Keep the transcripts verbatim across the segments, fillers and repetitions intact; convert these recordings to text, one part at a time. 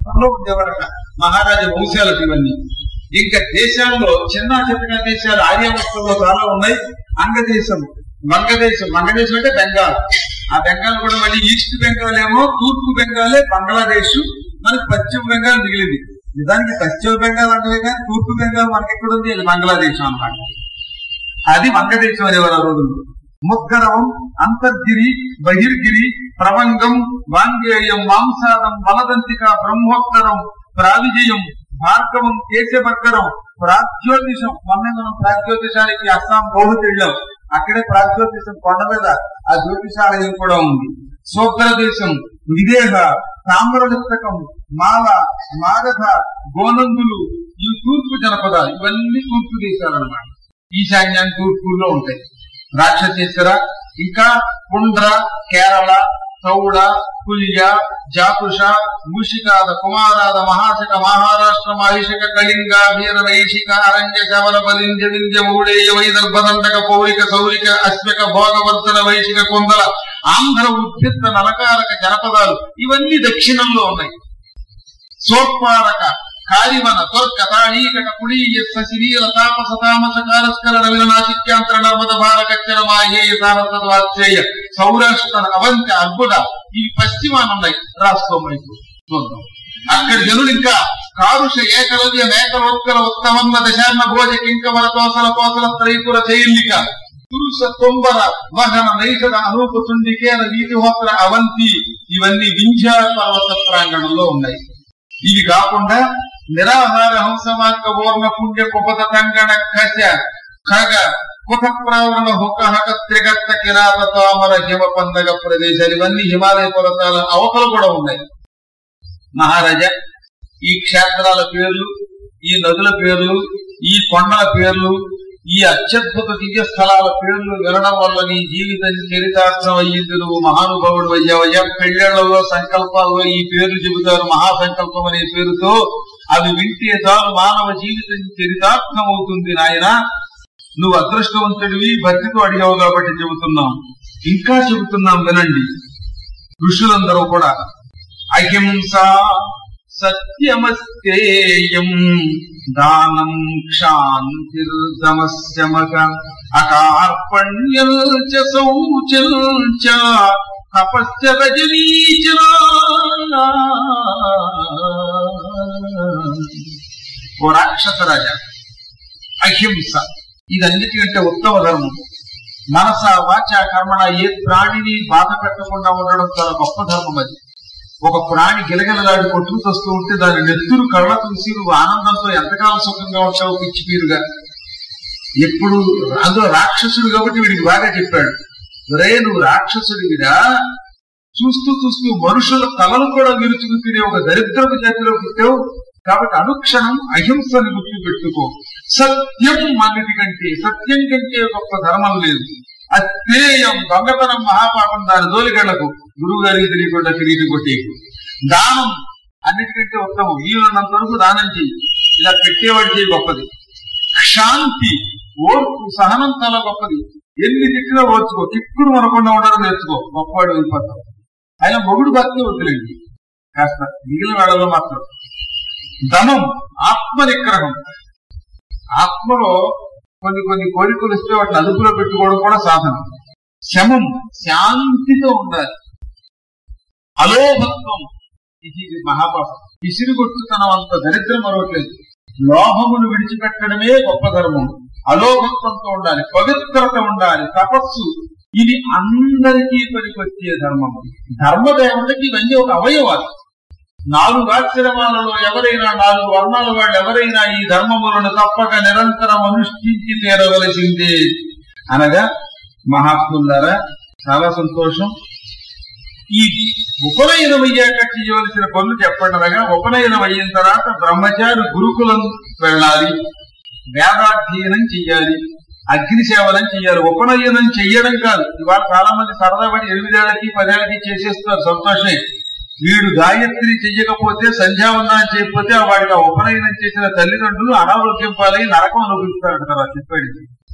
ఉండేవారట మహారాజా వంశాలకు ఇవన్నీ. ఇంకా దేశాల్లో చిన్న చిన్న దేశాలు ఆర్యావర్తంలో చాలా ఉన్నాయి. అంగదేశం, వంగదేశం, వంగదేశం అంటే బెంగాల్. ఆ బెంగాల్ కూడా మళ్ళీ ఈస్ట్ బెంగాల్ ఏమో, తూర్పు బెంగాలే బంగ్లాదేశ్, మనకి పశ్చిమ బెంగాల్ మిగిలింది. నిజానికి పశ్చిమ బెంగాల్ అంటే కానీ తూర్పు బెంగాల్ మనకి ఎక్కడ ఉంది, అది బంగ్లాదేశం అన్నమాట. అది వంగదేశం అనేవారు ఆ రోజుల్లో. ముద్గరవం, అంతర్గిరి, బహిర్గిరి, ప్రవంగం, వాంగేయం, మాంసాదం, బలదంతిక, బ్రహ్మోత్తరం, ప్రావిజయం, భార్గవం, కేశభర్గరం, ప్రాగ్జ్యోతిషం. మొన్న మనం ప్రాగ్జ్యోతిషానికి అస్సాం గౌహతి వెళ్ళాం. అక్కడే ప్రాగ్జ్యోతిషం కొండ మీద ఆ జ్యోతిషాలయం కూడా ఉంది. శూద్రదేశం, విదేహ, తామ్రలిప్తకం, మాల, మాగధ, గోనందులు, ఈ తూర్పు జనపదాలు. ఇవన్నీ తూర్పు దేశాలు అన్నమాట. ఈశాన్యాన్ని తూర్పులో ఉంటాయి. రాక్షసేశ్వర, ఇంకా పుండ్ర, కేరళ, తౌడ, కుల్య, జాపుష, మూషికాద, కుమారాద, మహాశక, మహారాష్ట్ర, మహిషక, కళింగ, వీర, వైశిక, అరంజ, శవర, బలింజ, వింధ్య, మౌడేయ, వైదర్భ, దండక, పౌరిక, సౌరిక, అశ్వక, భోగవర్ధన, వైశిక, కొందల, ఆంధ్ర, ఉద్భిత్త, నలకారక జనపదాలు. ఇవన్నీ దక్షిణంలో ఉన్నాయి. సోత్పారక, కారివన, త్వర్క, తాళీకట, పుళీయ, శశివీర, తాపస, తామస, కారస్కర, విలనాచిత్యాంతర, నర్మద, భారకచ్చర, మాహేయ, సారస్వద్వాత్సేయ, సౌరాష్ట్ర, అవంత, అర్బుద. ఇవి పశ్చిమానున్నాయి. రాష్ట్రం వైపు చూద్దాం. అక్కడ జనులు ఇంకా కారుష, ఏకలవ్య, మేకలోత్కల, ఉత్తమన్న, దశాన్న, భోజ, కింకవర, తోసల, కోసల, త్రైపుర, చైల్లిక, పురుష, తొంబర, వహన, నైషద, అనూప, తుండికేన, వీతిహోత్ర, అవంతి. ఇవన్నీ వింధ్యా పర్వత ప్రాంగణంలో ఉన్నాయి. ఇవి కాకుండా నిరాహార, హంసమార్గ, పూర్ణ, పుణ్య, కుపత, తంగణ, కశ, ఖగ, కుట, ప్రావరణ, హుక, హక, త్రిగత్త, కిరాత, తామర, హిమ, పందగ ప్రదేశాలు. ఇవన్నీ హిమాలయ పర్వతాల అవతలు కూడా ఉన్నాయి. మహారాజా, ఈ క్షేత్రాల పేర్లు, ఈ నదుల పేర్లు, ఈ కొండల పేర్లు, ఈ అత్యద్భుత దివ్య స్థలాల పేర్లు వినడం వల్ల నీ జీవితం చరితార్థం అయ్యింది. నువ్వు మహానుభావుడు అయ్యావయ్యా. పెళ్లిళ్లలో, సంకల్పాల్లో ఈ పేర్లు చెబుతారు. మహాసంకల్పం అనే పేరుతో అవి వింటే చాలు మానవ జీవితం చరితార్థం అవుతుంది. నాయన, నువ్వు అదృష్టవంతుడివి, భక్తితో అడిగావు కాబట్టి చెబుతున్నాం. ఇంకా చెబుతున్నాం వినండి. ఋషులందరూ కూడా అహింస సత్యమస్తేయం దానం క్షాంతిర్దమస్యమగ అకార్పణ్యం చ శౌచం చ తపస్య రజనీచన. ఓ రాక్షస రాజా, అహింస ఇదన్నిటికంటే ఉత్తమ ధర్మం. మనస, వాచ, కర్మణ ఏ ప్రాణిని బాధ పెట్టకుండా ఉండడం చాలా గొప్ప ధర్మం. అది ఒక ప్రాణి గిలగిలలాడి కొట్టుకుతొస్తూ ఉంటే దాని నెత్తురు కళ్ళ చూసి నువ్వు ఆనందంతో ఎంతకాలం సుఖంగా ఉంటావు పిచ్చి పీరుగా. ఎప్పుడు అందులో రాక్షసుడు కాబట్టి వీడికి బాగా చెప్పాడు, ఒరే నువ్వు రాక్షసుడివిరా, చూస్తూ చూస్తూ మనుషుల తలలు కూడా విరుచుకు తినే ఒక దరిద్రపు జాతిలో పుట్టావు. కాబట్టి అనుక్షణం అహింసను గుర్తు పెట్టుకో. సత్యం అన్నిటికంటే, సత్యం కంటే గొప్ప ధర్మం లేదు. అత్తేయం దొంగతనం మహాపాపం, దాని జోలిగళ్లకు గురువు గారికి తెలియకుండా తిరిగి కొట్టేకు. దానం అన్నిటికంటే ఉత్తమం. వీలున్నంత వరకు దానం చెయ్యి. ఇలా పెట్టేవాడి చేయి గొప్పది. శాంతి, ఓర్పు, సహనం చాలా గొప్పది. ఎన్ని తిట్టినా ఓర్చుకో. కిక్కుడు మనకుండా ఉండడం నేర్చుకో. గొప్పవాడు వెళ్ళిపోతాం. ఆయన మొగుడు భక్తి వద్దులేండి, కాస్త మిగిలిన వాళ్ళలో మాత్రం. ధనం, ఆత్మ నిగ్రహం. ఆత్మలో కొన్ని కొన్ని కోరికలు ఇస్తే వాటిని అదుపులో పెట్టుకోవడం కూడా సాధన. శమం, శాంతితో ఉండాలి. అలోభత్వం, ఇది మహాపాపం. విసిరిగొట్టుతనం అంత దరిద్రం మరొకలేదు. లోభమును విడిచిపెట్టడమే గొప్ప ధర్మం. అలోభత్వంతో ఉండాలి, పవిత్రత ఉండాలి, తపస్సు. ఇది అందరికీ పనికొచ్చే ధర్మం. ధర్మదేవతకి ఇవన్నీ ఒక అవయవాలు. నాలుగు ఆశ్రమాలలో ఎవరైనా, నాలుగు వర్ణాల వాళ్ళు ఎవరైనా ఈ ధర్మములను తప్పక నిరంతరం అనుష్ఠించి తీరవలసిందే. అనగా మహాత్ములారా, చాలా సంతోషం. ఈ ఉపనయనం అయ్యాక చేయవలసిన పనులు చెప్పండి. అనగా ఉపనయనం అయిన తర్వాత బ్రహ్మచారి గురుకులం వెళ్ళాలి, వేదాధ్యయనం చెయ్యాలి, అగ్ని సేవనం చెయ్యాలి. ఉపనయనం చెయ్యడం కాదు. ఇవాళ చాలా మంది సరదాపడి ఎనిమిదేళ్లకి పదేళ్ళకి చేసేస్తారు, సంతోషమే. వీడు గాయత్రి చెయ్యకపోతే, సంధ్యావందనం చేయకపోతే వాడికి ఆ ఉపనయనం చేసిన తల్లిదండ్రులు అనారోగ్యం పాలై నరకం అనుభవిస్తారు కదా చెప్పాడు.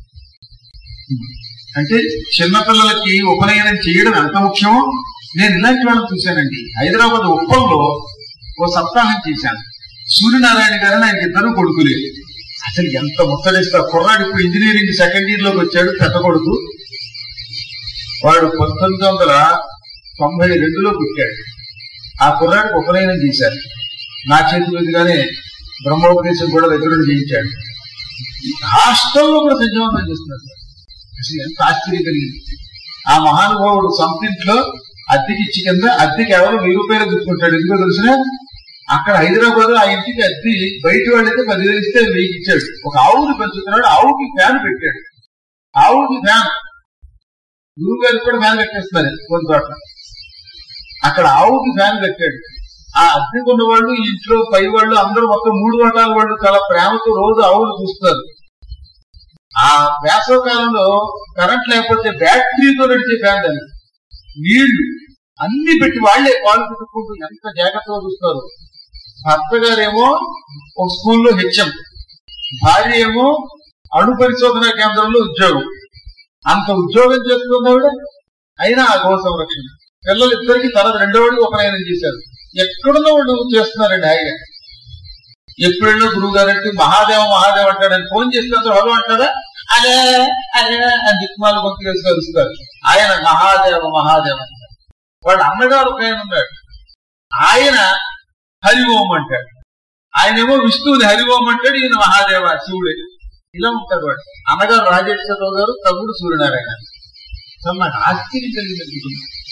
అంటే చిన్నపిల్లలకి ఉపనయనం చేయడం ఎంత ముఖ్యమో నేను ఇలాంటి వాళ్ళని చూశానండి. హైదరాబాద్ ఉప్పల్లో ఓ సప్తాహం చేశాను. సూర్యనారాయణ గారు ఆయనకి ఇద్దరు కొడుకులే. అసలు ఎంత ముచ్చటిస్తా కుర్రాడు ఇప్పుడు ఇంజనీరింగ్ సెకండ్ ఇయర్ లోకి వచ్చాడు, పెద్ద కొడుకు. వాడు పంతొమ్మిది వందల తొంభై రెండులో పుట్టాడు. ఆ కుర్రాడికి ఉపనయనం చేశారు. నా చేతి మీదుగానే బ్రహ్మోపదేశం కూడా దగ్గర చేయించాడు. హాస్టల్లో కూడా సంజీవంతం చేస్తున్నారు సార్. అసలు ఎంత ఆశ్చర్యం కలిగింది. ఆ మహానుభావుడు సొంతింట్లో అద్దెకి ఇచ్చి కింద అద్దె కేవలం వెయ్యి రూపాయలు తీసుకుంటాడు. ఎందుకో తెలిసిన అక్కడ హైదరాబాద్ ఆ ఇంటికి అద్దె బయట వాళ్ళైతే పదివేలు ఇస్తే వెయ్యి ఇచ్చాడు. ఒక ఆవుని పెంచుతున్నాడు, ఆవుకి ఫ్యాన్ పెట్టాడు. ఆవుకి ఫ్యాన్, గురువు గారికి కూడా ఫ్యాన్ కట్టేస్తారు కొన్ని చోట్ల. అక్కడ ఆవుకి ఫ్యాన్ కట్టాడు. ఆ అద్దె కొన్న వాళ్ళు ఇంట్లో పై వాళ్ళు అందరూ మొత్తం మూడు వాటాల వాళ్ళు చాలా ప్రేమతో రోజు ఆవులు చూస్తారు. ఆ వేసవ కాలంలో కరెంట్ లేకపోతే బ్యాటరీతో నడిచే ఫ్యాన్ అని నీళ్లు అన్ని పెట్టి వాళ్లే పాలు పెట్టుకుంటూ ఎంత జాగ్రత్తగా చూస్తారు. భర్త గారేమో ఒక స్కూల్లో హెచ్ఎం, భార్య ఏమో అణు పరిశోధన కేంద్రంలో ఉద్యోగం. అంత ఉద్యోగం చేస్తున్నవాడు అయినా ఆ గో సంరక్షణ. పిల్లలిద్దరికి తన రెండో వాడికి ఉపనయనం చేశారు. ఎక్కడున్న వాళ్ళు చేస్తున్నారండి హాయిగా. ఎప్పుడెళ్ళో గురువు గారంటే మహాదేవ మహాదేవ అంటాడని ఫోన్ చేస్తే హలో అంటారా, అదే అదే అని దిక్మాలు గొంతు కలిసి కలుస్తారు. ఆయన మహాదేవ మహాదేవ అంటారు. వాడు అన్నగారు ఒక ఆయన ఉన్నాడు, ఆయన హరి ఓం అంటాడు. ఆయనేమో విష్ణువుని హరి ఓం అంటాడు, ఈయన మహాదేవ శివుడే. ఇలా ఉంటాడు వాడు. అన్నగారు రాజేశ్వరరావు గారు, తమ్ముడు సూర్యనారాయణ. అసలు నాకు ఆశ్చర్యం కలిగింది.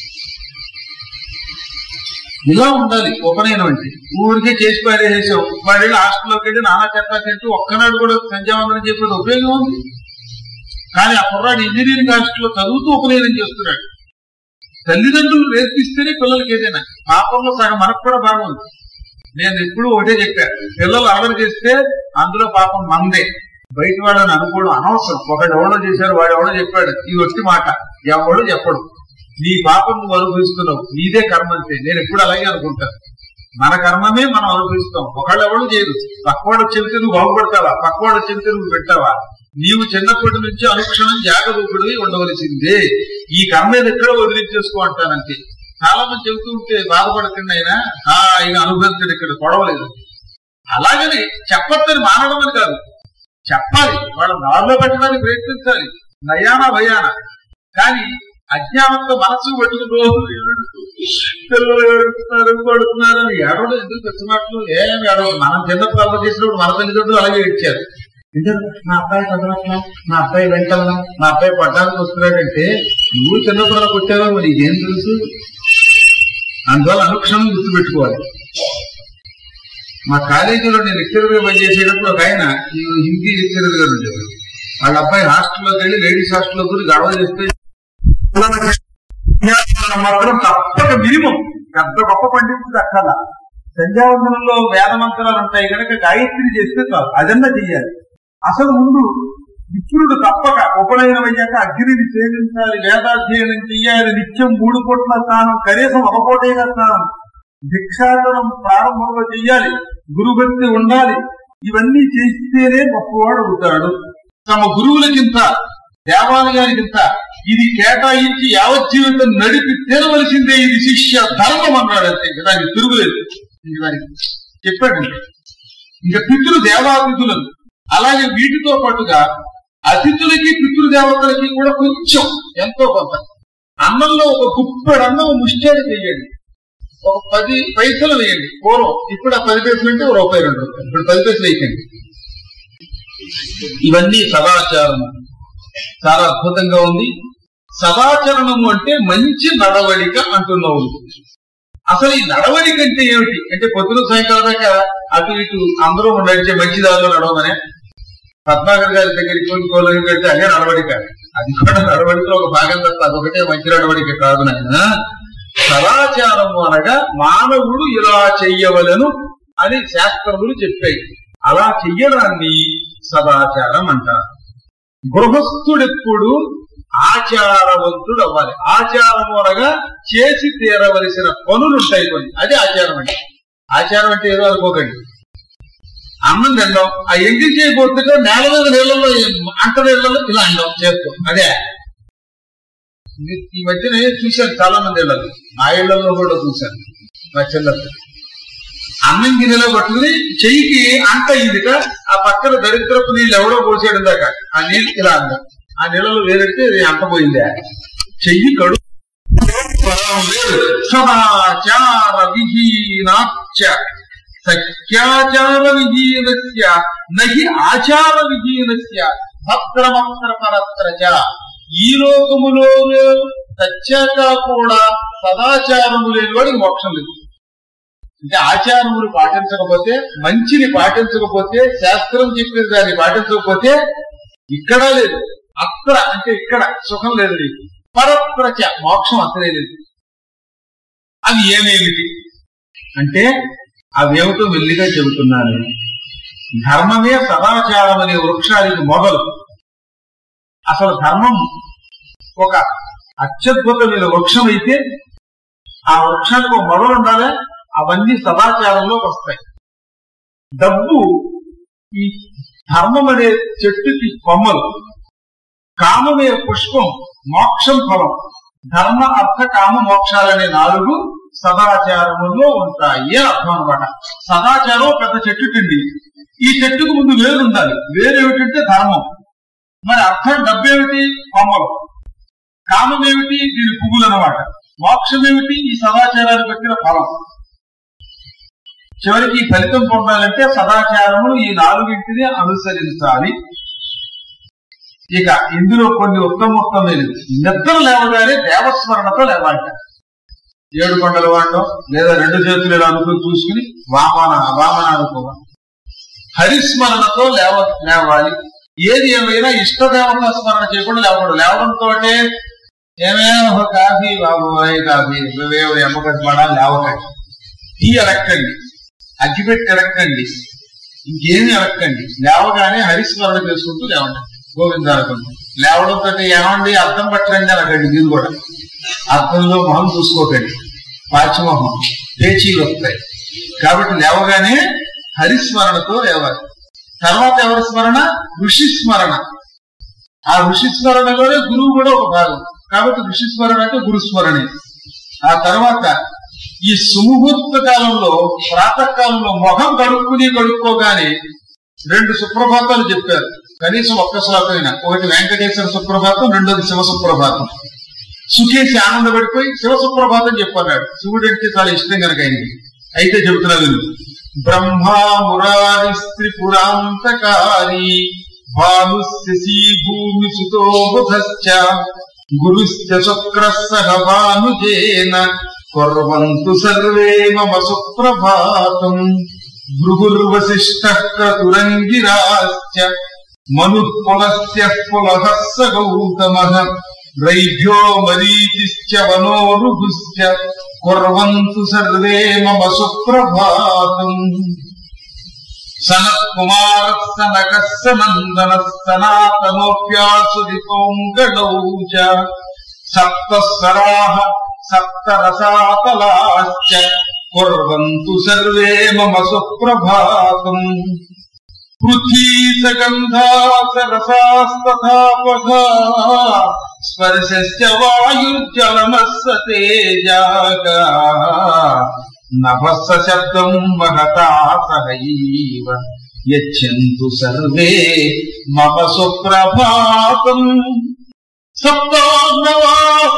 ఇలా ఉండాలి ఉపనయనం అంటే. ఊరికే చేసి పారేసాం, వాడు హాస్టల్లోకి వెళ్ళి నానా చెత్త తింటూ ఒక్కనాడు కూడా సంధ్యావందనం చెప్పేది ఉపయోగం ఉంది. కానీ ఆ కుర్రాడు ఇంజనీరింగ్ హాస్టల్లో చదువుతూ ఉపనయనం చేస్తున్నాడు. తల్లిదండ్రులు నేర్పిస్తేనే పిల్లలకి ఏదైనా. పాపంలో సగం మనకు కూడా భాగం ఉంది. నేను ఎప్పుడు ఒకటే చెప్పాను, పిల్లలు అలవాటు చేస్తే అందులో పాపం మందే, బయట వాళ్ళని అనుకోవడం అనవసరం. ఒకడు ఎవడో చేశారు, వాడు ఎవడో చెప్పాడు, ఇది వచ్చి మాట ఎవడో చెప్పడు. నీ పాపం నువ్వు అనుభవిస్తున్నావు, నీదే కర్మ అంతే. నేను ఎప్పుడు అలాగే అనుకుంటాను. మన కర్మమే మనం అనుభవిస్తాం. ఒకళ్ళు ఎవరు చేయదు. పక్కవాడు చెబితే నువ్వు బాగుపడతావా, పక్కవాడు చెబితే నువ్వు పెట్టావా. నీవు చిన్నప్పటి నుంచి అనుక్షణం జాగరూకుడివి ఉండవలసిందే. ఈ కర్మ ఎక్కడ వదిలించేసుకో అంటానంతే. చాలా మంది చెబుతూ ఉంటే బాధపడకండి, అయినా ఆయన అనుభవించడు, ఇక్కడ గొడవలేదు. అలాగని చెప్పొద్దని మానడం అని కాదు, చెప్పాలి. వాళ్ళ దారిలో పెట్టడానికి ప్రయత్నించాలి, నయానా భయానా. కానీ అజ్ఞానంతో మనసు పెట్టుకుని రోజు పిల్లలు ఏడుస్తున్నారు పడుతున్నారు ఏడవడం ఎందుకు తెచ్చినట్లు ఏమి ఏడవదు. మనం చిన్నప్పుడు అలా చేసినప్పుడు మన తల్లిదండ్రులు అలాగే ఇచ్చారు. నా అబ్బాయి చదవట్లా, నా అబ్బాయి వెంటలా, నా అబ్బాయి పడ్డానికి వస్తున్నాడంటే నువ్వు చిన్నప్పుడు అలా కొట్టావా, మరి ఇదేం తెలుసు. అందువల్ల అనుక్షణం గుర్తుపెట్టుకోవాలి. మా కాలేజీలో నేను లెక్చరర్గా పనిచేసేటప్పుడు ఒక ఆయన హిందీ లెక్చరర్ గారు ఉండేవాడు. వాళ్ళ అబ్బాయి హాస్టల్లోకి వెళ్ళి లేడీస్ హాస్టల్లో గురించి గడవ చేస్తే మాత్రం తప్పక మినిమం పెద్ద గొప్ప పండితుడు అక్కల సంధ్యావందనంలో వేద మంత్రాలు ఉంటాయి కనుక గాయత్రి చేస్తే చాలు, అదన్నా చెయ్యాలి. అసలు ముందు విప్రుడు తప్పక ఉపనయనం అయ్యాక అగ్నిని సేవించాలి, వేదాధ్యయనం చెయ్యాలి, నిత్యం మూడు కోట్ల స్నానం, కనీసం ఒక కోటైన స్నానం, భిక్షాటనం ప్రారంభంలో చెయ్యాలి, గురుభక్తి ఉండాలి. ఇవన్నీ చేస్తేనే గొప్పవాడు అవుతాడు. తమ గురువులకింత దేవాలయానికింత ఇది కేటాయించి యావత్ జీవితం నడిపి తీరవలసిందే, ఇది శిష్య ధర్మం అన్నాడు. అంతే, దానికి తిరుగులేదు. దానికి చెప్పాడండి. ఇంకా పితృ దేవాతిథులను అలాగే వీటితో పాటుగా అతిథులకి పితృదేవతలకి కూడా కొంచెం ఎంతో కొంత అన్నంలో ఒక గుప్పెడు అన్నం ముష్టేడు వేయండి, ఒక పది పైసలు వేయండి. పూర్వం ఇప్పుడు ఆ పది పైసలు అంటే ఒక రూపాయి రెండు రూపాయలు, ఇప్పుడు పది పైసలు వేయండి. ఇవన్నీ సదాచారము చాలా అద్భుతంగా ఉంది. సదాచరణము అంటే మంచి నడవడిక అంటున్నావు. అసలు ఈ నడవడిక అంటే ఏమిటి అంటే పొద్దున సాయంకాలం దాకా అటు ఇటు అందరూ నడిచే మంచి దారిలో నడవమనే. పద్మాకర్ గారి దగ్గరికి కోలుకోలేని పెడితే అదే నడవడిక. అది కూడా నడవడికలో ఒక భాగం తప్ప అదొకటే మంచి నడవడిక కాదు నాయన. సదాచారము అనగా మానవుడు ఇలా చెయ్యవలను అని శాస్త్రములు చెప్పాయి. అలా చెయ్యడాన్ని సదాచారం అంటారు. గృహస్థుడెప్పుడు ఆచారవంతుడు అవ్వాలి. ఆచారం అనగా చేసి తీరవలసిన పనులు ఉంటాయి కొన్ని, అది ఆచారం అంటే. ఆచారం అంటే ఏదో అనుకోకండి, అన్నం తిందాం, ఆ ఎంగిల్ చేయబోతుంటే నేల మీద నీళ్ళలో అంట నీళ్ళలో ఇలా అండం చేస్తాం, అదే. ఈ మధ్యన చూశాను చాలా మంది ఇళ్లలో, మా ఇళ్లలో కూడా చూశాను. మా చిల్లలు అన్నం గిన్నెలో పట్టుకుని చెయ్యికి అంట అయిందిట. ఆ పక్కన దరిద్రపు నీళ్ళు ఎవడో పోసాడు దాకా ఆ నీళ్ళు ఇలా అందా. ఆ నీళ్ళలో వేరెడితే అంటపోయింది. చెయ్యి కడు సదాచార విహీనాచ్చ సత్యాచార విహీనస్య నహి ఆచార విహీనస్య భద్రమత్ర పరత్రచ. ఈ లోకములో సత్యాక కూడా సదాచారము లేని వాడికి మోక్షం లేదు. అంటే ఆచారములు పాటించకపోతే, మంచిని పాటించకపోతే, శాస్త్రం చెప్పిన దాన్ని పాటించకపోతే ఇక్కడ లేదు. అత్ర అంటే ఇక్కడ సుఖం లేదు నీకు. పరత్రచ మోక్షం అసలే లేదు. అవి ఏమేమిటి అంటే అవేమిటో మెల్లిగా చెబుతున్నాను. ధర్మమే సదాచారం అనే వృక్షానికి మొదలు. అసలు ధర్మం ఒక అత్యద్భుతమైన వృక్షం అయితే ఆ వృక్షానికి ఒక మొదలు ఉండాలి. అవన్నీ సదాచారంలోకి వస్తాయి. డబ్బు ఈ ధర్మం అనే చెట్టుకి కొమ్మలు, కామమే పుష్పం, మోక్షం ఫలం. ధర్మ అర్థ కామ మోక్షాలనే నాలుగు సదాచారములో ఉంటాయి అని అర్థం అనమాట. సదాచారం పెద్ద చెట్టు తిండి. ఈ చెట్టుకు ముందు వేరు ఉండాలి. వేరు ఏమిటంటే ధర్మం. మరి అర్థం డబ్బేమిటి? కొమ్మలు. కామం ఏమిటి? దీని పువ్వులు అనమాట. మోక్షం ఏమిటి? ఈ సదాచారాన్ని పెట్టిన ఫలం. చివరికి ఈ ఫలితం పొందాలంటే సదాచారములు ఈ నాలుగింటిని అనుసరించాలి. ఇక ఇందులో కొన్ని ఉత్తమోత్తమైనవి. నిద్ర లేవగానే దేవస్మరణతో లేవాలంట. ఏడు కొండలు వాడడం లేదా రెండు చేతులు ఇలా అనుకుని చూసుకుని వామన వామన అనుకోవాలి. హరిస్మరణతో లేవ లేవాలి. ఏది ఏమైనా ఇష్టదేవత స్మరణ చేయకుండా లేవకూడదు. లేవడంతో ఏమైనా ఒక కాఫీ బాబు కాఫీ ఎమ్మకటి పడాలి లేవకండి. టీ ఎలక్కండి, అగ్గిపెట్టి ఎలక్కండి, ఇంకేమి ఎలక్కండి. లేవగానే హరిస్మరణ చేసుకుంటూ లేవండి. గోవిందాలకండి. లేవడంతో ఏమండి అర్థం పట్టండి అనకండి. మీరు కూడా అర్థంలో మొహం చూసుకోకండి. పాచిమొహం పేచీలు వస్తాయి. కాబట్టి లేవగానే హరిస్మరణతో లేవాలి. తర్వాత ఎవరి స్మరణ? ఋషి స్మరణ. ఆ ఋషి స్మరణలోనే గురువు కూడా ఒక భాగం. కాబట్టి ఋషి స్మరణ అంటే గురుస్మరణే. ఆ తర్వాత ఈ సుముహూర్త కాలంలో ప్రాతకాలంలో మొహం కడుక్కుని కడుక్కోగానే రెండు సుప్రభాతాలు చెప్పారు. కనీసం ఒక్క శ్లోకమైనా. ఒకటి వెంకటేశ్వర సుప్రభాతం, రెండోది శివ సుప్రభాతం. సుఖేసి ఆనందపడిపోయి శివ సుప్రభాతం చెప్పన్నాడు. శివుడు అంటే చాలా ఇష్టం కనుక ఆయనకి. అయితే చెబుతున్నారు, బ్రహ్మా మురారి త్రిపురాంతకారి భాను శశి భూమి సుతో బుధశ్చ గురుశ్చ శుక్రః సహ భానుజేన కుర్వంతు సర్వే మమ సుప్రభాతం భృగుర్వశిష్టః క్రతురంగిరాశ్చ మనుః పులస్య పులః స గౌతమః రైభ్యో మరీచిశ్చ వనోరుభుశ్చ కుర్వంతు సర్వే మమ సుప్రభాతం సనత్కుమారః సనకః సనందనః సనాతనోప్యాసుదితోంగళౌ చ సప్తస్వరాః సప్తరసాతలాశ్చ కుర్వంతు సర్వే మమ సుప్రభాతం పృథ్వీ సగంధా సరసాస్తథాపఘా స్పర్శశ్చ వాయుర్జలమస్స తేజాగా నభస్స శబ్దం మహతా సహైవ యచ్చంతు సర్వే మమ సుప్రభాతం సప్తార్ణవా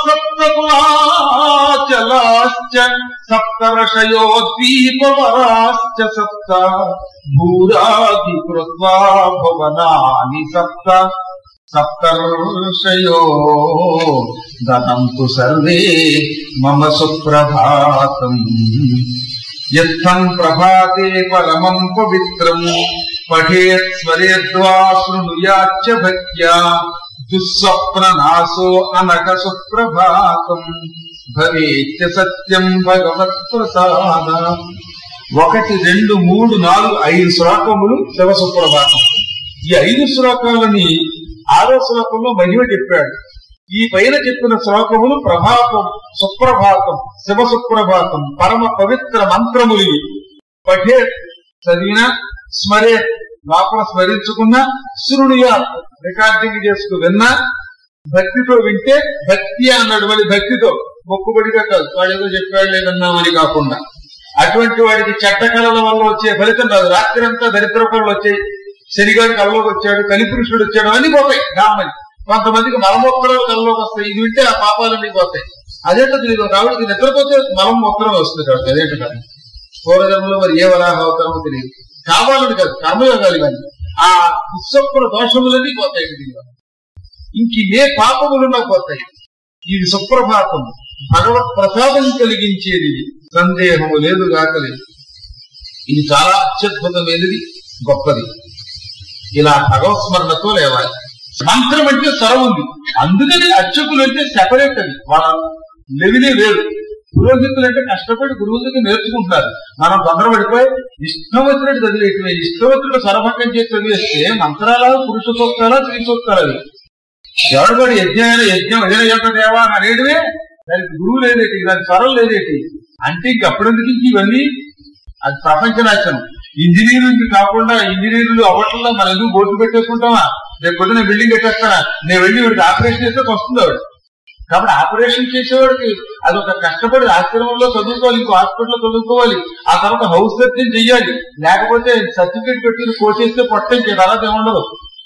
సప్తకులాచలాశ్చ సప్తర్షయో ద్వీపవరాశ్చ సప్త భూరాధికృత్వా భువనాని సప్త సప్తర్షయో దదంతు సర్వే మమ సుప్రభాతం యత్తం ప్రభాతే పరమం పవిత్రం పఠేత్ స్మరేద్వా శృణుయాచ్చ భక్త్యా దుస్వప్ననాశో అనక సుప్రభాతం భవేత్య సత్యం భగవత్ ప్రసాద. ఒకటి రెండు మూడు నాలుగు ఐదు శ్లోకములు శివ సుప్రభాతం. ఈ ఐదు శ్లోకాలని ఆరో శ్లోకంలో మహిమ చెప్పాడు. ఈ పైన చెప్పిన శ్లోకములు ప్రభాతం, సుప్రభాతం, శివ సుప్రభాతం, పరమ పవిత్ర మంత్రములు. పఠే చదివిన, స్మరే లోపల స్మరించుకున్న, శృణుయా రికార్డింగ్ చేసుకు విన్నా, భక్తితో వింటే, భక్తి అన్నాడు మళ్ళీ భక్తితో, మొక్కుబడిగా కాదు, వాడేదో చెప్పాడులే విన్నామని కాకుండా అటువంటి వాడికి చెడ్డ కళల వల్ల వచ్చే ఫలితం రాదు. రాత్రి అంతా దరిద్ర కళలు వచ్చాయి, శనిగాడు కళ్ళలోకి వచ్చాడు, కలిపురుషుడు వచ్చాడు, అన్ని పోతాయి గామని. కొంతమందికి మలమూత్రాలు కళ్ళలోకి వస్తాయి, ఇది వింటే ఆ పాపాలన్నీ పోతాయి. అదేంటో తెలియదు, రావుడికి నిద్రపోతే మలం మూత్రం వస్తుంది కాబట్టి అదేంట కాదు. పూర్వజన్మలో మరి ఏ వరాహ అవతారమో తెలియదు, కావాలని కాదు, కర్మయోగాలు కానీ ఆ దుస్సప్పుల దోషములన్నీ పోతాయి. ఇంక ఏ పాపములున్నా పోతాయి. ఇది సుప్రభాతం, భగవత్ ప్రసాదం కలిగించేది, సందేహము లేదు కాకలేదు. ఇది చాలా అత్యద్భుతమైనది, గొప్పది. ఇలా భగవత్ స్మరణతో లేవాలి. మంత్రం అంటే స్వరం ఉంది, అందుకని అర్చకులు అంటే సెపరేట్. అది వాళ్ళ లెవిలే వేరు. పురోహితులు అంటే కష్టపడి గురువుల దగ్గర నేర్చుకుంటున్నారు. మనం తొందరపడిపోయి ఇష్టం వచ్చినట్టు చదివేటివే, ఇష్టం వచ్చినట్టు స్వరభంగం చేసి చదివేస్తే మంత్రాల పురుష సూక్తాలా స్త్రీ సూక్తాలు ఎవరిబడి యజ్ఞమైన యజ్ఞం ఏదైనా యొక్క దేవా అనేటివే, దానికి గురువు లేదేటి, దానికి స్వరం లేదేటి అంటే ఇంకప్పుడెందుకు ఇవన్నీ? అది ప్రపంచ నాశనం. ఇంజనీరింగ్ కాకుండా ఇంజనీర్లు అవ్వట్లలో మనం ఎందుకు బోర్డు పెట్టేసుకుంటామా? రేపు పొద్దున బిల్డింగ్ కట్టేస్తానా, నేను వెళ్ళి వాడికి ఆపరేషన్ చేస్తే వస్తుంది ఆవిడ. కాబట్టి ఆపరేషన్ చేసేవాడికి అదొక కష్టపడి ఆశ్రమంలో చదువుకోవాలి, ఇంకో హాస్పిటల్లో చదువుకోవాలి, ఆ తర్వాత హౌస్ సర్జన్ చెయ్యాలి. లేకపోతే సర్టిఫికేట్ పెట్టుకుని కోసేస్తే పొట్టండి తర్వాత ఏముండదు.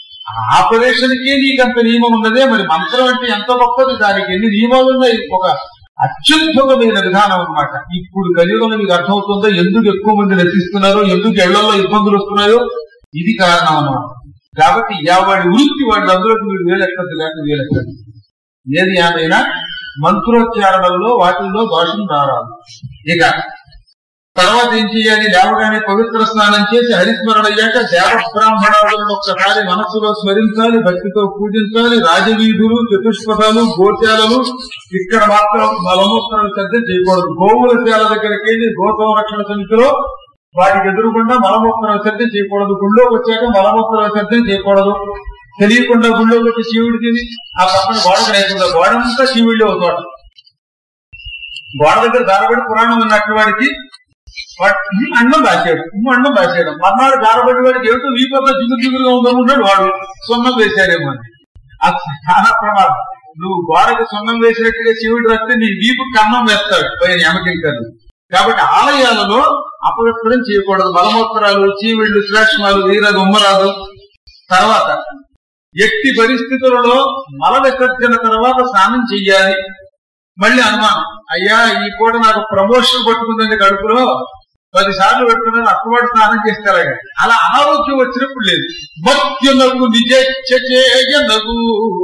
ఆపరేషన్ కి నీకు అంత నియమం ఉన్నదే, మరి మంత్రం అంటే ఎంత గొప్పది, దానికి ఎన్ని నియమాలు ఉన్నాయి. ఒక అత్యుత్తమమైన విధానం అన్నమాట. ఇప్పుడు కలియుగంలో మీకు అర్థమవుతుందో ఎందుకు ఎక్కువ మంది నశిస్తున్నారో, ఎందుకు ఇళ్లలో ఇబ్బందులు వస్తున్నాయో, ఇది కారణం అన్నమాట. కాబట్టి ఎవడి వృత్తి వాడి అందులో మీరు వేలెక్కదు, లేక వేలెక్కదు. ఏది ఏమైనా మంత్రోచ్చారణలో వాటిల్లో దోషం రారాదు. ఇక తర్వాత ఏం చేయాలి? లేవగానే పవిత్ర స్నానం చేసి హరిస్మరణ అయ్యాక దేవ బ్రాహ్మణాలను ఒక్కసారి మనస్సులో స్మరించాలి, భక్తితో పూజించాలి. రాజవీధులు, చతుష్పథాలు, గోశాలలు ఇక్కడ మాత్రం మలమూత్ర విసర్జన చేయకూడదు. గోవుల శాల దగ్గరికి వెళ్ళి గోసంరక్షణ సమితిలో వాటికి ఎదురుకుండా మలమూత్ర విసర్జన చేయకూడదు. గుళ్ళోకి వచ్చాక మలమూత్ర విసర్జన చేయకూడదు. తెలియకుండా గుళ్ళోకి వచ్చి శివుడి తిని ఆ పక్కన గోడకు లేకుండా గోడంతా శివుడి అవుతాడు. గోడ దగ్గర దారబడి పురాణం ఉన్నట్టు వాడికి అన్నం రాశాడు, అన్నం రాశాడు. మర్నాడు దారబడి వాడికి ఏమిటో వీపంతా జిగురు జిగురుగా ఉందనుకుంటాడు, వాడు సున్నం వేశాడేమో అని. అది చాలా ప్రమాదం. నువ్వు గోడకి సున్నం వేసినట్టుగా శివుడు రాస్తే నీ వీపుకి అన్నం వేస్తాడు పైన యమకింకర్లు. కాబట్టి ఆలయాలలో అపవిత్రం చేయకూడదు. మలమూత్రాలు, చీవిళ్లు, శ్లేష్మాలు వీరదు, ఉమ్మరాదు. తర్వాత ఎట్టి పరిస్థితులలో మల విసర్జన తర్వాత స్నానం చెయ్యాలి. మళ్ళీ అనుమానం, అయ్యా ఈ పూట నాకు ప్రమోషన్ పట్టుకుందండి, కడుపులో పది సార్లు పెట్టుకున్నాను, అక్కవాడు స్నానం చేస్తారా? అలా అనారోగ్యం వచ్చినప్పుడు లేదు. భక్తులకు నిజేయనగు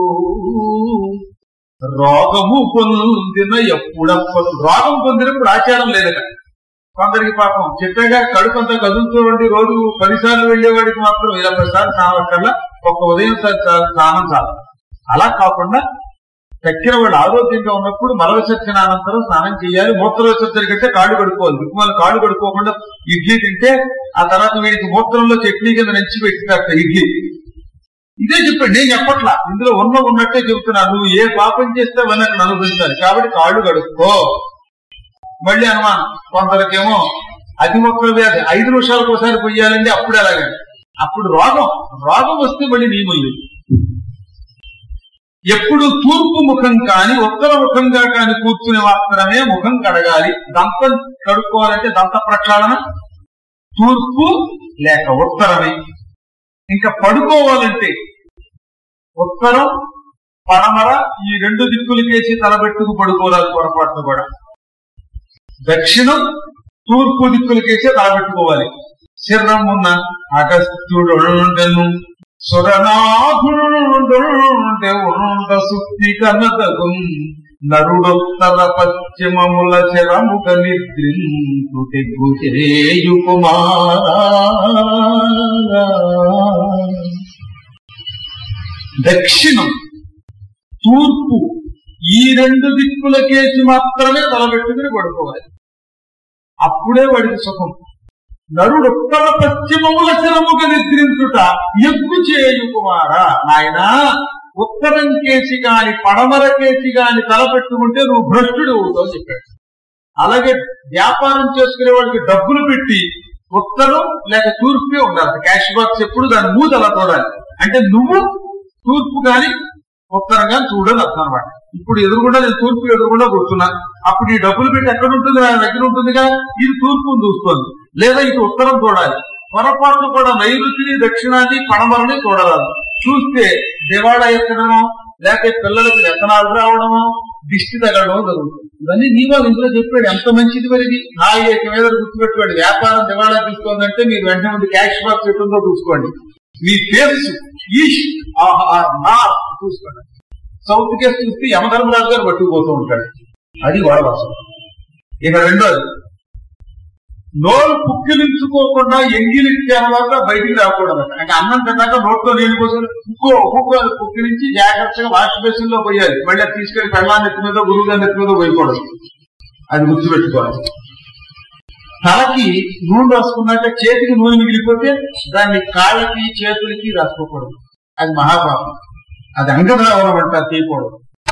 రోగము పొందిన ఎప్పుడప్పుడు రోగం పొందినప్పుడు ఆచారం లేదట. కొందరికి పాపం చెప్పగా కడుపు అంతా కదులుతూ ఉండి రోజు పదిసార్లు వెళ్లేవాడికి మాత్రం ఇలా పదిసార్లు స్నానం కల్లా ఒక ఉదయం స్నానం చాలు. అలా కాకుండా తక్కిన వాళ్ళు ఆరోగ్యంగా ఉన్నప్పుడు మల విసర్జన అనంతరం స్నానం చేయాలి. మూత్ర విసర్జన కంటే కాళ్ళు కడుక్కోవాలి. దిక్కుమాల కాళ్ళు కడుక్కోకుండా ఇడ్లీ తింటే ఆ తర్వాత వీడికి మూత్రంలో చట్నీ కింద నుంచి పెట్టినట్ట ఇడ్లీ. ఇదే చెప్పండి, నేను చెప్పట్లా, ఇందులో ఉన్న ఉన్నట్టే చెబుతున్నాను. నువ్వు ఏ పాపం చేస్తే అవన్నీ అక్కడ అనుభవించాలి. కాబట్టి కాళ్ళు కడుక్కో. మళ్ళీ అనుమానం, కొందరికేమో అతి మొక్కల వ్యాధి ఐదు నిమిషాలకు ఒకసారి పొయ్యాలండి, అప్పుడు ఎలాగండి? అప్పుడు రోగం రోగం వస్తే మళ్ళీ నియమం లేదు. ఎప్పుడు తూర్పు ముఖం కాని ఉత్తర ముఖంగా కాని కూర్చుని మాత్రమే ముఖం కడగాలి. దంతం కడుక్కోవాలంటే దంత ప్రక్షాళన తూర్పు లేక ఉత్తరమే. ఇంకా పడుకోవాలంటే ఉత్తరం, పడమర ఈ రెండు దిక్కులకేసి తలబెట్టుకు పడుకోవాలి. పొరపాటును కూడా దక్షిణం, తూర్పు దిక్కులకేసే తలబెట్టుకోవాలి. శరీరమున్న అగస్త్యుడుండెను సురనాథుడుండె ఉండ సుక్తి కనదగు నరుడొత్తర పశ్చిమముల శరముగ నిద్రించుటెగ్గు చేయు కుమారా. దక్షిణం, తూర్పు ఈ రెండు దిక్కులకేసి మాత్రమే తలబెట్టుకుని పడుకోవాలి. అప్పుడే వాడికి సుఖం. నరుడు ఉత్తర పశ్చిమముల శరముగ నిద్రించుట ఎగ్గు చేయు కుమారా. నాయన ఉత్తరం కేసి గాని పడమర కేసి గాని తలపెట్టుకుంటే నువ్వు భ్రష్టుడు అవుతావు చెప్పాడు. అలాగే వ్యాపారం చేసుకునే వాడికి డబ్బులు పెట్టి ఉత్తరం లేక తూర్పే ఉండాలి. క్యాష్ బాక్స్ ఎప్పుడు దాని మూత అలా చూడాలి. అంటే నువ్వు తూర్పు గాని ఉత్తరం గాని చూడని అర్థం అనమాట. ఇప్పుడు ఎదురుగుండా నేను తూర్పు ఎదురుగుండా కూర్చున్నా, అప్పుడు ఈ డబ్బులు పెట్టి ఎక్కడ ఉంటుంది, నా దగ్గర ఉంటుందిగా, ఇది తూర్పును చూస్తోంది, లేదా ఇటు ఉత్తరం చూడాలి. పొరపాటు కూడా నైరుతిని దక్షిణాన్ని పడమరని చూడరాదు. చూస్తే దివాళా ఎత్తడమో లేకపోతే పిల్లలకి వ్యసనాలు రావడమో దిష్టి తగలడమో జరుగుతుంది. ఇవన్నీ నీవాళ్ళు ఇంట్లో చెప్పాడు. ఎంత మంచిది మరిది. హాయి మీద గుర్తుపెట్టుకోండి. వ్యాపారం దివాళా తీసుకోందంటే మీరు వెంటనే ముందు క్యాష్ బాక్స్ ఎట్టుందో చూసుకోండి. మీ ఫేస్ ఈస్ట్ నార్త్ చూసుకోండి. సౌత్ కేసు చూస్తే యమధర్మరాజు గారు పట్టుకుపోతూ ఉంటాడు. అది వాడవాసం. ఇక రెండోది, నోరు పుక్కిలించుకోకుండా ఎంగిలిచ్చే తర్వాత బయటికి రాకూడదు. అంటే అన్నం తిన్నాక నోట్లో నీళ్లు పోసుకొని ఇంకో ఒక్కొక్క పుక్కిలించి జాగ్రత్తగా వాష్ బేసిన్ లో పోయాలి. మళ్ళీ తీసుకెళ్లి పెళ్ళాన్ని ఎత్తి మీద గురువు గారిని ఎత్తి మీద పోయకూడదు. అది గుర్తుపెట్టుకోవాలి. తలకి నూనె రాసుకున్నాక చేతికి నూనె మిగిలిపోతే దాన్ని కాళ్ళకి చేతులకి రాసుకోకూడదు. అది మహాపాపం. అది అంగధావనం అంటారు, చేయకూడదు.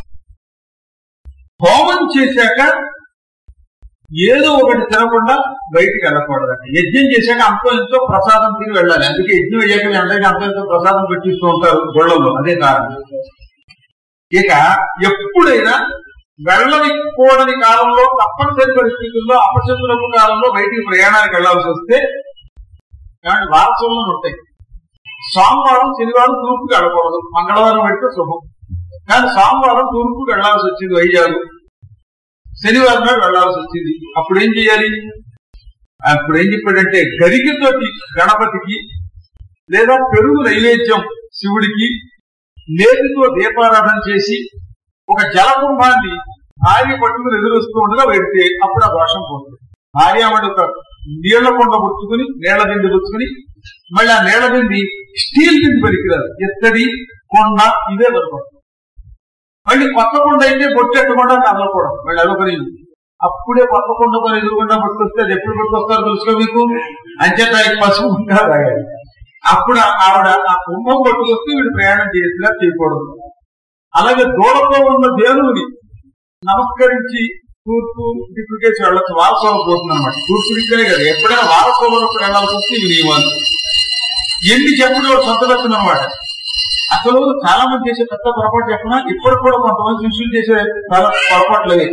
హోమం చేశాక ఏదో ఒకటి తినకుండా బయటికి వెళ్ళకూడదంట. యజ్ఞం చేశాక అంతో ఎంతో ప్రసాదం తిని వెళ్ళాలి. అందుకే యజ్ఞం అయ్యాక అందరికీ అంతో ఎంతో ప్రసాదం పెట్టిస్తూ ఉంటారు గొళ్ళల్లో. అదే కారణం. ఇక ఎప్పుడైనా వెళ్ళకూడని కాలంలో, తప్పనిసరి పరిస్థితుల్లో, అపశకునపు కాలంలో బయటికి ప్రయాణానికి వెళ్లాల్సి వస్తే కానీ వారసంలో ఉంటాయి. సోమవారం శనివారం తూర్పుకి వెళ్ళకూడదు, మంగళవారం పెడితే శుభం. కానీ సోమవారం తూర్పుకి వెళ్లాల్సి వచ్చింది వైజాగ్, శనివారం నాడు వెళ్లాల్సి వచ్చింది. అప్పుడు ఏం చేయాలి? అప్పుడు ఏం చెప్పాడంటే గరికతోటి గణపతికి లేదా పెరుగు నైవేద్యం శివుడికి నేతితో దీపారాధన చేసి ఒక జలకుంభాన్ని భార్య పట్టుకుని ఎదురొస్తూ ఉండగా పెడితే అప్పుడు ఆ దోషం పోతుంది. భార్యామణి ఒక నీళ్ల కొండ పుచ్చుకుని నీళ్ల బింది పుచ్చుకుని మళ్ళీ ఆ నీళ్ల బింది స్టీల్ బింది పనికిరాదు, ఎత్తడి కొండ ఇవే పడుతుంది. మళ్ళీ కొత్త కొండ అయితే బొట్టెట్టకుండా కదలకూడదు. మళ్ళీ అదొకరి అప్పుడే కొత్త కొండ కొని ఎదురుకుండా పట్టుకొస్తే అది ఎప్పుడు పట్టుకొస్తారో తెలుసుకో మీకు. అంచేత పసుపు ఇంకా తాగాలి. అప్పుడు ఆవిడ ఆ కుంభం పట్టుకొస్తే వీడు ప్రయాణం చేసినా చేయకూడదు. అలాగే దూడతో ఉన్న దేవుని నమస్కరించి తూర్పు దిక్కుకేసి వెళ్ళచ్చు. వారసోహం పోతుంది అనమాట. తూర్పు దిక్కునే కదా, ఎప్పుడైనా వారసోహంప్పుడు వెళ్ళాల్సి వస్తే ఇవి నియమాలు. ఎన్ని చెప్పుడు సొంతదక్కున అనమాట. అసలు చాలా మంది చేసే పెద్ద పొరపాటు చెప్పినా ఇప్పటికి కూడా కొంతమంది శిష్యులు చేసే చాలా పొరపాట్లే.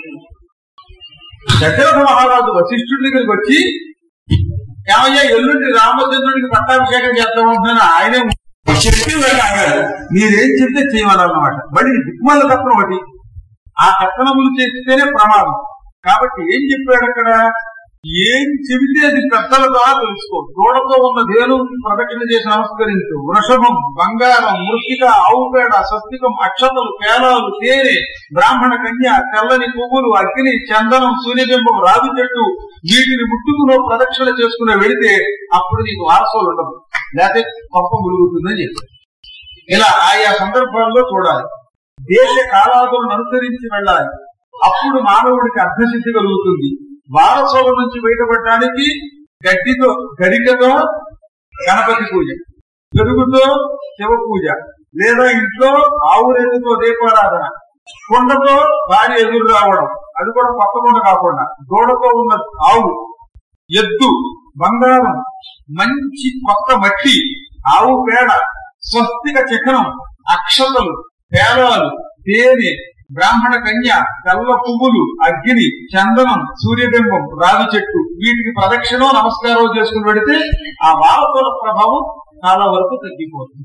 దశరథ మహారాజు వశిష్ఠుడి దగ్గరికి వచ్చి, ఏమయ్యా ఎల్లుండి రామచంద్రుడికి పట్టాభిషేకం చేద్దామంటున్నాను, ఆయనే చెప్పి వెళ్ళాలి, మీరేం చెప్తే చేయమన్నమాట. మళ్ళీ దిక్మాల తత్వం ఒకటి. ఆ కథనములు చేస్తేనే ప్రమాదం. కాబట్టి ఏం చెప్పాడు అక్కడ? ఏం చెబితే అది పెద్దల ద్వారా తెలుసుకో. దూడతో ఉన్న ధేనువుకి ప్రదక్షిణ చేసి నమస్కరించు. వృషభం, బంగారం, మృతిక, ఆవుపేడ, స్వస్తికం, అక్షతలు, పేలాలు, తేనె, బ్రాహ్మణ కన్య, తెల్లని పువ్వులు, అగ్ని, చందనం, సూర్యబింబం, రావి చెట్టు, వీటిని ముట్టుకునో ప్రదక్షిణ చేసుకునే వెళితే అప్పుడు నీకు వారసులు ఉండదు, లేకపోతే పప్పం ములుగుతుందని చెప్పారు. ఇలా ఆయా సందర్భాల్లో చూడాలి. దేశ కాలాదులను అనుసరించి వెళ్ళాలి. అప్పుడు మానవుడికి అర్థసిద్ధి కలుగుతుంది. వారసుల నుంచి బయటపడటానికి గడ్డితో గరికతో గణపతి పూజ, పెరుగుతో శివ పూజ, లేదా ఇంట్లో ఆవురేతుతో దీపారాధన, కొండతో భార్య ఎదురు రావడం, అది కూడా కొత్త కొండ కాకుండా దూడతో ఉన్న ఆవు, ఎద్దు, బంగారం, మంచి కొత్త మట్టి, ఆవు పేడ, స్వస్తిక చిహ్నం, అక్షతలు, పేలాలు, తేనె, బ్రాహ్మణ కన్య, తెల్ల పువ్వులు, అగ్ని, చందనం, సూర్యబింబం, రావి చెట్టు, వీటికి ప్రదక్షిణ నమస్కారం చేసుకుని పెడితే ఆ వారసుల ప్రభావం చాలా వరకు తగ్గిపోతుంది.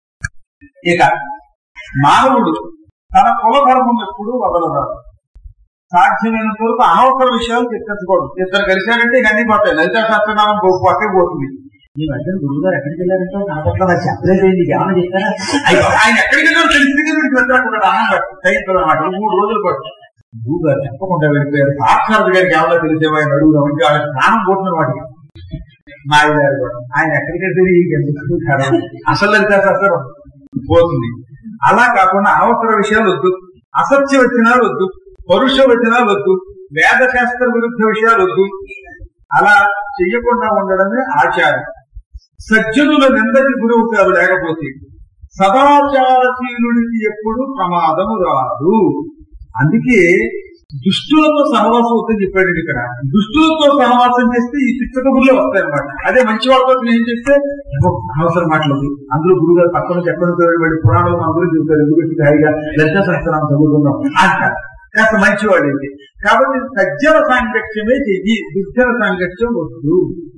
ఇక మానవుడు తన కులధర్మం ఎప్పుడు వదలరాదు. సాధ్యమైనంత వరకు అనవసర విషయాలు చర్చించకూడదు. ఇద్దరు కలిశారంటే ఇక అన్ని పోతాయి. లలితా శాస్త్రనామం పక్కకి పోతుంది. ఈ మధ్య గురువు గారు ఎక్కడికి వెళ్ళారంటే నా పట్ల నాకు చెప్పలేదు, ఏమన్నా చెప్తారా? ఆయన ఎక్కడికి వెళ్ళారో తెలిసింది కదా, వీడికి వెళ్ళకుండా అన్నం పట్టు చైత్రం అన్నమాట మూడు రోజులు పట్టు. గురువు గారు చెప్పకుండా వెళ్ళిపోయారు. సాక్షాత్ గారికి ఏమన్నా తెలిసేవా ఆయన అడుగుదాం అంటే ఆయన స్నానం పోతున్నారు వాటికి. మా గారు కూడా ఆయన ఎక్కడికి వెళ్తే అసలు లలితా శాస్త్రం పోతుంది. అలా కాకుండా అనవసర విషయాలు వద్దు, అసత్య వచనాలు వద్దు, పరుష వచనాలు వద్దు, వేద శాస్త్ర విరుద్ధ విషయాలు వద్దు. అలా చెయ్యకుండా ఉండడమే ఆచారం. సజ్జనుల నిందకి గురవుతారు. లేకపోతే సదాచారశీలుడికి ఎప్పుడు ప్రమాదము రాదు. అందుకే దుష్టులతో సహవాసం అవుతుంది చెప్పాడు ఇక్కడ. దుష్టులతో సహవాసం చేస్తే ఈ పిచ్చకబుర్లే వస్తాయన్నమాట. అదే మంచి వాళ్ళతో ఏం చేస్తే అవసరం మాటలేదు. అందులో గురుగారు పక్కన నుంచి ఎక్కడ వెళ్ళి పురాణాలు అందరూ చెబుతారు, ఎందుకంటే హాయిగా లలిత సహస్రనామం చదువుకుందాం అంటారు. కాస్త మంచివాడు ఏంటి. కాబట్టి సజ్జన సాంగత్యమే చెయ్యి, దుర్జన సాంగత్యం వద్దు.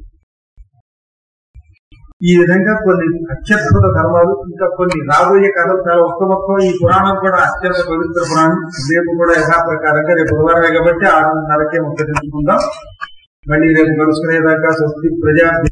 ఈ విధంగా కొన్ని అత్యద్భుత ధర్మాలు, ఇంకా కొన్ని రాబోయే కథలు చాలా ఉత్తమత్వం. ఈ పురాణం కూడా అత్యంత పవిత్ర పురాణం. రేపు కూడా యథాప్రకారంగా రేపు బుధవారమే కాబట్టి ఆరున్నరకే ముఖ్య తెలుసుకుందాం. మళ్ళీ రేపు కలుసుకునేదాకా స్వస్తి ప్రజా